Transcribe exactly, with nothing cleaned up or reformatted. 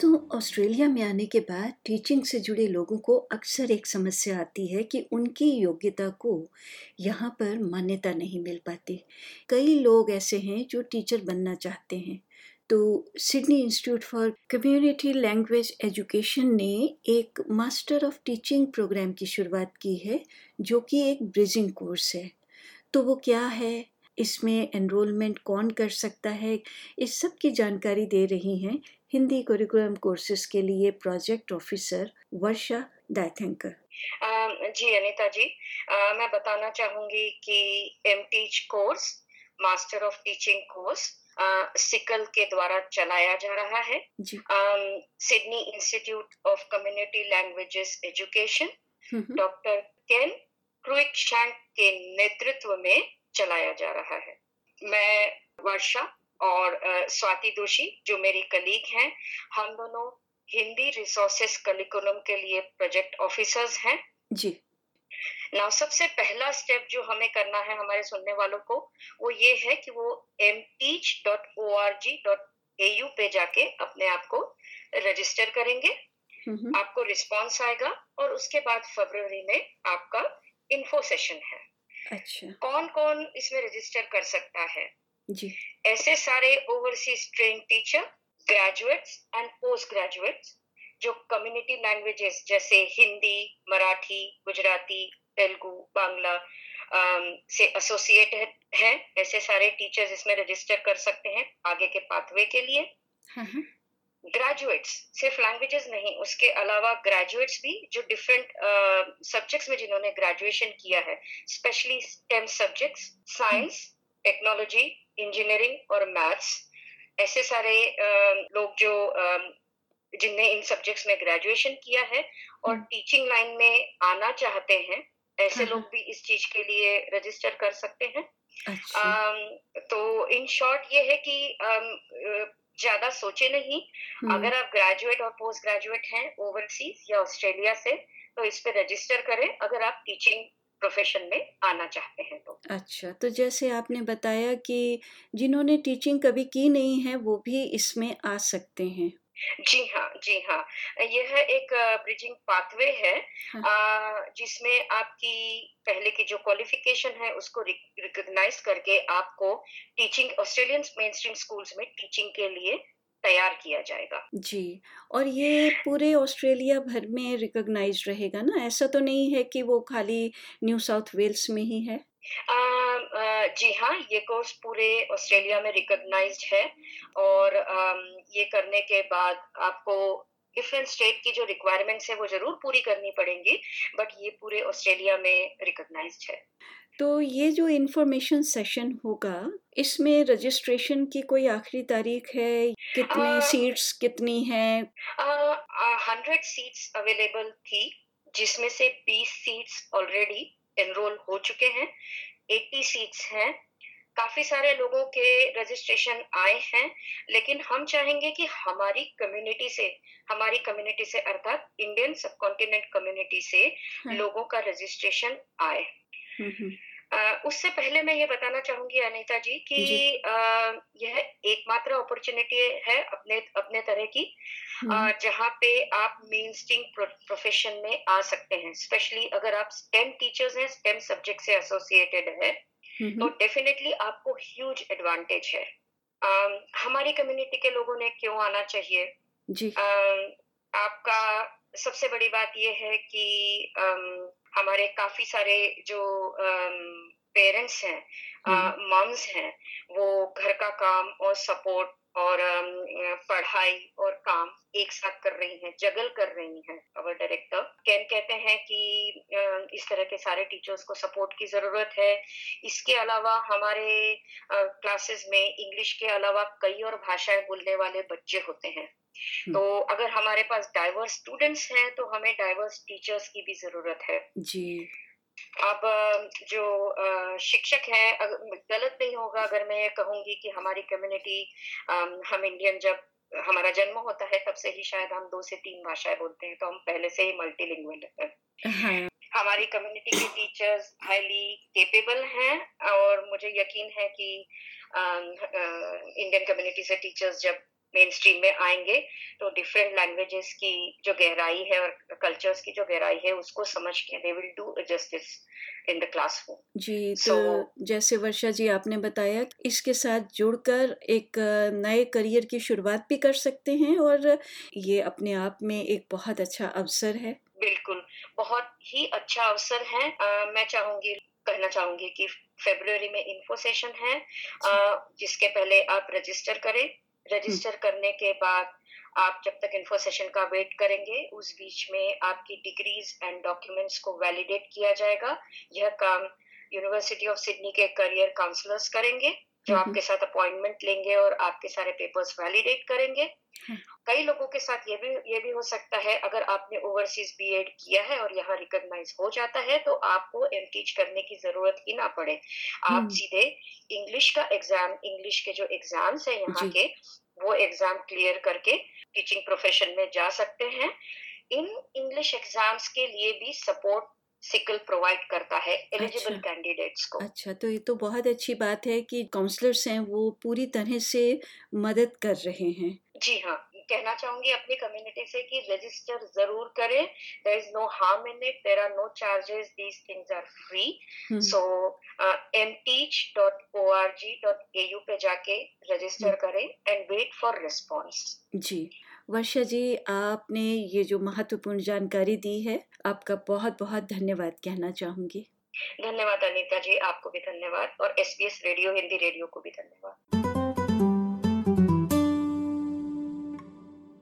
दोस्तों, ऑस्ट्रेलिया में आने के बाद टीचिंग से जुड़े लोगों को अक्सर एक समस्या आती है कि उनकी योग्यता को यहाँ पर मान्यता नहीं मिल पाती। कई लोग ऐसे हैं जो टीचर बनना चाहते हैं। तो Sydney institute for community language education ने एक मास्टर ऑफ टीचिंग प्रोग्राम की शुरुआत की है, जो कि एक ब्रिजिंग कोर्स है। तो वो क्या है, इसमें एनरोलमेंट कौन कर सकता है, इस सब की जानकारी दे रही हैं हिंदी करिकुलम कोर्सेज के लिए प्रोजेक्ट ऑफिसर वर्षा दायथेंकर। अ, जी अनीता जी, अ, मैं बताना चाहूंगी कि M Teach course, master of teaching course SICLE के द्वारा चलाया जा रहा है। जी। Sydney institute of community languages education हम्म। डॉक्टर केन क्रुइकशैंक के नेतृत्व में चलाया जा रहा है। मैं वर्षा और अ, स्वाति दोषी, जो मेरी कलीग हैं, हम दोनों हिंदी रिसोर्सेस करिकुलम के लिए प्रोजेक्ट ऑफिसर्स हैं। जी। ना सबसे पहला स्टेप जो हमें करना है हमारे सुनने वालों को, वो ये है कि वो M Teach dot O R G dot A U पे जाके अपने आप को रजिस्टर करेंगे। हम्म। आपको रिस्पॉन्स आएगा और उसके बाद फरवरी में आपका इन्फो सेशन है। अच्छा। कौन कौन इसमें रजिस्टर कर सकता है? जी। ऐसे सारे overseas train teacher, graduates and post graduates जो कम्युनिटी लैंग्वेजेस जैसे हिंदी, मराठी, गुजराती, तेलुगु, बांग्ला अम, से एसोसिएटेड हैं, ऐसे सारे टीचर्स इसमें रजिस्टर कर सकते हैं आगे के पाथवे के लिए। हाँ हाँ। ग्रेजुएट्स सिर्फ लैंग्वेजेस नहीं, उसके अलावा ग्रेजुएट्स भी जो डिफरेंट सब्जेक्ट्स में जिन्होंने ग्रेजुएशन किया है, specially STEM subjects, science, technology, engineering और मैथ्स, ऐसे सारे uh, लोग जो uh, जिनने इन सब्जेक्ट्स में ग्रेजुएशन किया है और टीचिंग लाइन में आना चाहते हैं, ऐसे लोग भी इस चीज के लिए रजिस्टर कर सकते हैं। अच्छा। um, तो इन शॉर्ट ये है कि um, ज्यादा सोचे नहीं, अगर आप ग्रेजुएट और पोस्ट ग्रेजुएट हैं ओवरसीज या ऑस्ट्रेलिया से, तो इस पे रजिस्टर करें अगर आप टीचिंग प्रोफेशन में आना चाहते हैं तो। अच्छा, तो जैसे आपने बताया कि जिन्होंने टीचिंग कभी की नहीं है वो भी इसमें आ सकते हैं। जी हाँ, जी हाँ, यह एक ब्रिजिंग पाथवे है। हाँ। जिसमें आपकी पहले की जो क्वालिफिकेशन है उसको रिकॉग्नाइज करके आपको टीचिंग ऑस्ट्रेलियन मेनस्ट्रीम स्कूल्स में टीचिंग के लिए तैयार किया जाएगा। जी, और ये पूरे ऑस्ट्रेलिया भर में रिकॉग्नाइज रहेगा ना? ऐसा तो नहीं है कि वो खाली न्यू साउथ वेल्स में ही है? आ, आ, जी हाँ, ये कोर्स पूरे ऑस्ट्रेलिया में रिकॉग्नाइज्ड है और आ, ये करने के बाद आपको डिफरेंट स्टेट की जो रिक्वायरमेंट्स है वो जरूर पूरी करनी पड़ेंगी, बट ये पूरे ऑस्ट्रेलिया में रिकॉग्नाइज्ड है। तो ये जो इन्फॉर्मेशन सेशन होगा, इसमें रजिस्ट्रेशन की कोई आखिरी तारीख है? कितने सीट्स कितनी हैं? हंड्रेड सीट्स अवेलेबल थी, जिसमें से बीस सीट्स ऑलरेडी एनरोल हो चुके हैं, अस्सी सीट्स हैं। काफी सारे लोगों के रजिस्ट्रेशन आए हैं, लेकिन हम चाहेंगे कि हमारी कम्युनिटी से हमारी कम्युनिटी से अर्थात इंडियन सब कॉन्टिनेंट कम्युनिटी से हाँ। लोगों का रजिस्ट्रेशन आए। Uh, उससे पहले मैं ये बताना चाहूंगी अनीता जी कि जी। uh, यह एकमात्र अपॉर्चुनिटी है अपने अपने तरह की uh, जहाँ पे आप मेन स्ट्रीम प्रोफेशन में आ सकते हैं, स्पेशली अगर आप स्टेम टीचर्स हैं, स्टेम सब्जेक्ट से एसोसिएटेड है, तो डेफिनेटली आपको ह्यूज एडवांटेज है। uh, हमारी कम्युनिटी के लोगों ने क्यों आना चाहिए जी? uh, आपका सबसे बड़ी बात यह है कि um, हमारे काफी सारे जो पेरेंट्स हैं, मॉम्स हैं, वो घर का काम और सपोर्ट और पढ़ाई और काम एक साथ कर रही हैं, जगल कर रही हैं। अवर डायरेक्टर कैन कहते हैं कि इस तरह के सारे टीचर्स को सपोर्ट की जरूरत है। इसके अलावा हमारे क्लासेस में इंग्लिश के अलावा कई और भाषाएं बोलने वाले बच्चे होते हैं, तो अगर हमारे पास डाइवर्स स्टूडेंट्स हैं तो हमें डाइवर्स टीचर्स की भी जरूरत है जी। अब जो शिक्षक हैं, गलत नहीं होगा अगर मैं ये कहूंगी कि हमारी कम्युनिटी, हम इंडियन जब हमारा जन्म होता है तब से ही शायद हम दो से तीन भाषाएं बोलते हैं, तो हम पहले से ही मल्टीलिंगुअल हैं। हाँ। हमारी कम्युनिटी के टीचर्स हाईली केपेबल हैं और मुझे यकीन है कि इंडियन कम्युनिटी से टीचर्स जब मेन स्ट्रीम में आएंगे तो डिफरेंट लैंग्वेजेस की जो गहराई है और कल्चर्स की जो गहराई है उसको समझ के they will do justice in the classroom. जी, सो तो जैसे वर्षा जी आपने बताया इसके साथ जुड़कर एक अ, नए करियर की शुरुआत भी कर सकते हैं और ये अपने आप में एक बहुत अच्छा अवसर है। बिल्कुल, बहुत ही अच्छा अवसर है। अ, मैं चाहूँगी कहना चाहूँगी कि फ़रवरी में इन्फो सेशन है, जी। अ, जिसके पहले आप रजिस्टर करें। हुँ, रजिस्टर करने के बाद आप जब तक इन्फो सेशन का वेट करेंगे, उस बीच में आपकी डिग्रीज़ एंड डॉक्यूमेंट्स को वैलिडेट किया जाएगा। यह काम यूनिवर्सिटी ऑफ सिडनी के करियर काउंसलर्स करेंगे, जो हुँ, हुँ, आपके साथ अपॉइंटमेंट लेंगे और आपके सारे पेपर्स वैलिडेट करेंगे। हाँ, कई लोगों के साथ ये भी ये भी हो सकता है, अगर आपने ओवरसीज बीएड किया है और यहाँ रिकॉग्नाइज हो जाता है तो आपको एमटीच करने की जरूरत ही ना पड़े। आप हुँ, सीधे इंग्लिश का एग्जाम, इंग्लिश के जो एग्जाम्स है यहाँ जी, के, वो एग्जाम क्लियर करके टीचिंग प्रोफेशन में जा सकते हैं। इन इंग्लिश एग्जाम्स के लिए भी सपोर्ट सिकल प्रोवाइड करता है एलिजिबल अच्छा। कैंडिडेट्स को। अच्छा, तो ये तो बहुत अच्छी बात है कि काउंसलर्स हैं वो पूरी तरह से मदद कर रहे हैं। जी हाँ, कहना चाहूँगी अपनी कम्युनिटी से कि रजिस्टर ज़रूर करें। There is no harm in it, there are no charges, these things are free. हुँ, so uh, M Teach dot O R G dot A U पे जाके हुँ, रजिस्टर करें एंड वेट फॉर रिस्पॉन्स। जी। वर्षा जी, आपने ये जो महत्वपूर्ण जानकारी दी है, आपका बहुत-बहुत धन्यवाद कहना चाहूँगी। धन्यवाद अनीता जी, आपको भी धन्यवाद और एसबीएस रेडियो हिंदी रेडियो को भी धन्यवाद।